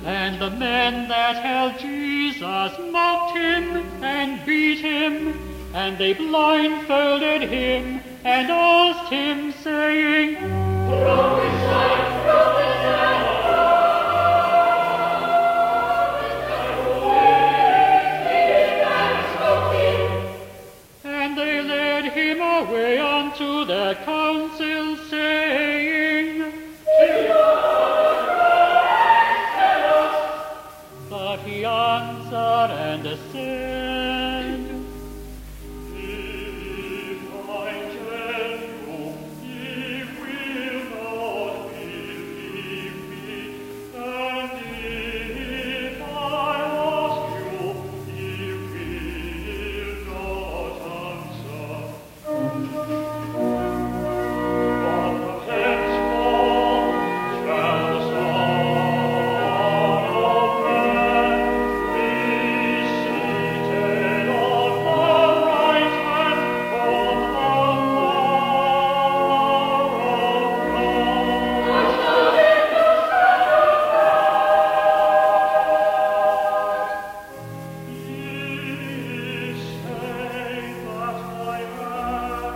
And the men that held Jesus mocked him and beat him, and they blindfolded him and asked him, saying, Prophesy, prophesy. And they led him away unto their council, saying, But he answered and said, If I tell you, ye will not believe me, and if I ask you, ye will not answer. But henceforth shall the Son of Man be seated on the right hand of the Ye say that I am.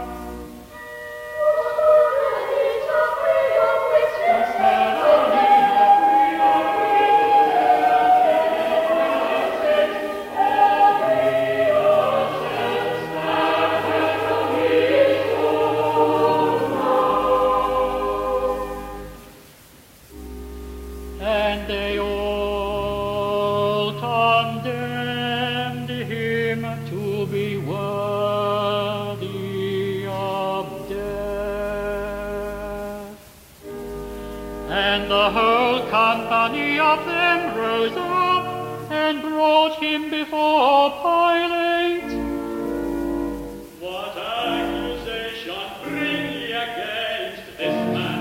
And they all condemned him to be worthy of death. And the whole company of them rose up and brought him before Pilate. What accusation bring ye against this man?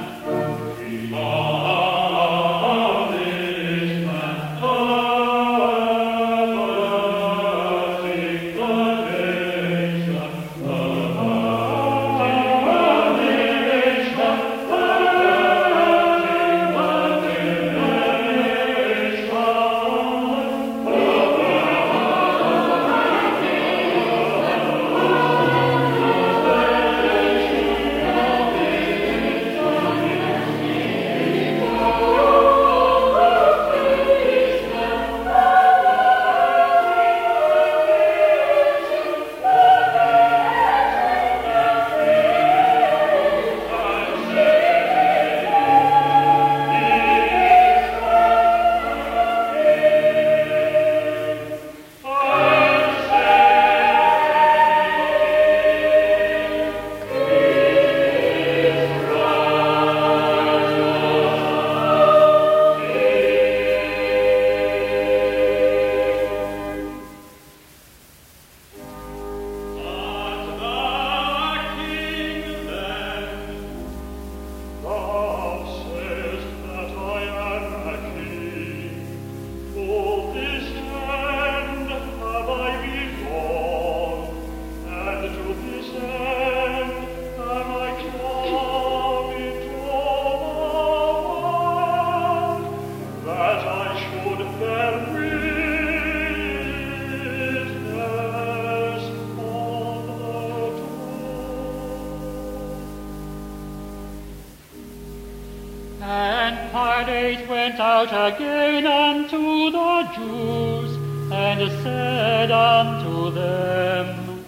And Pilate went out again unto the Jews, and said unto them,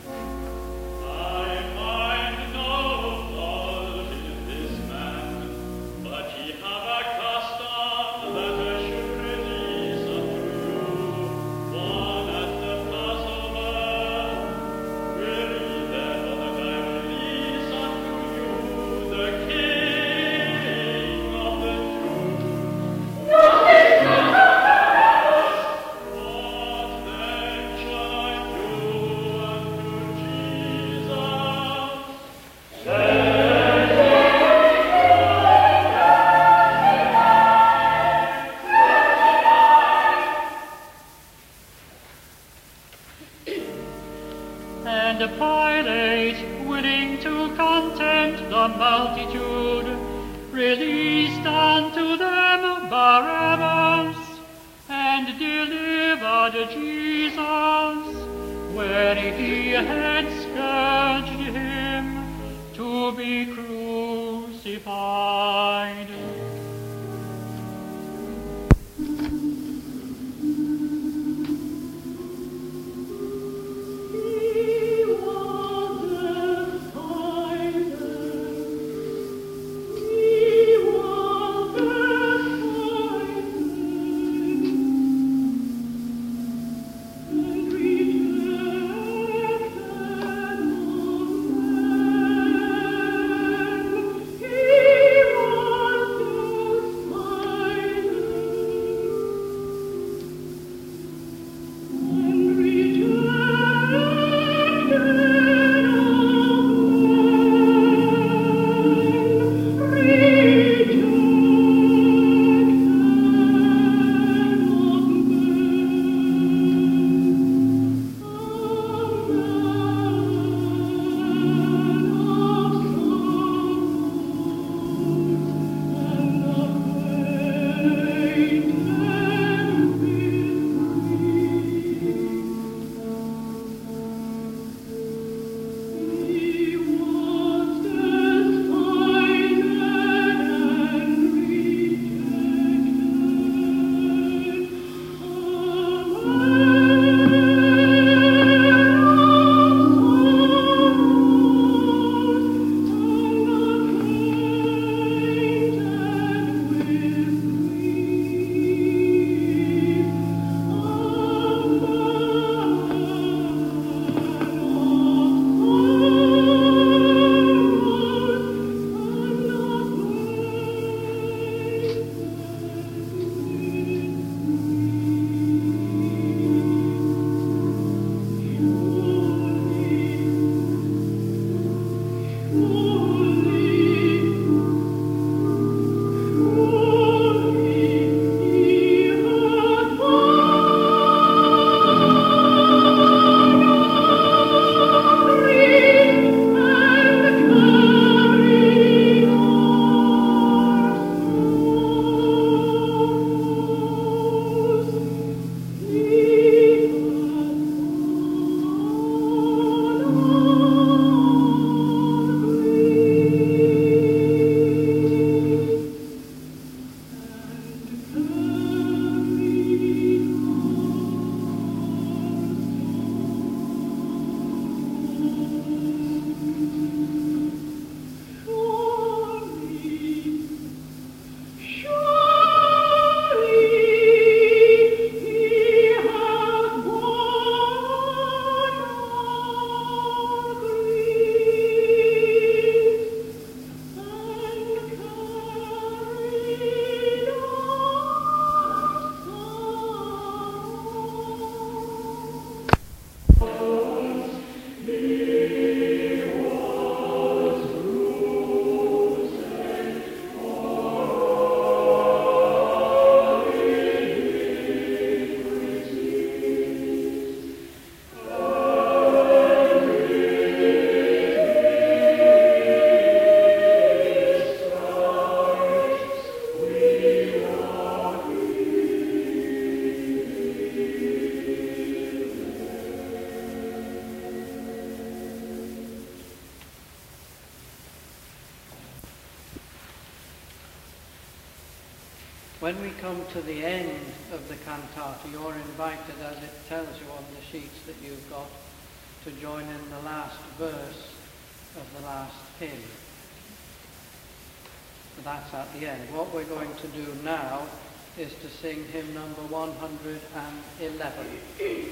I find no fault in this man, but ye have a custom that assuredly is untrue. One at the Passover, will ye therefore that I release unto you the King of the Jews? What then shall I do unto Jesus? And Pilate, willing to content the multitude, released unto them Barabbas, Lord Jesus, when he had scourged him to be crucified. When we come to the end of the cantata, you're invited, as it tells you on the sheets that you've got, to join in the last verse of the last hymn. That's at the end. What we're going to do now is to sing hymn number 111.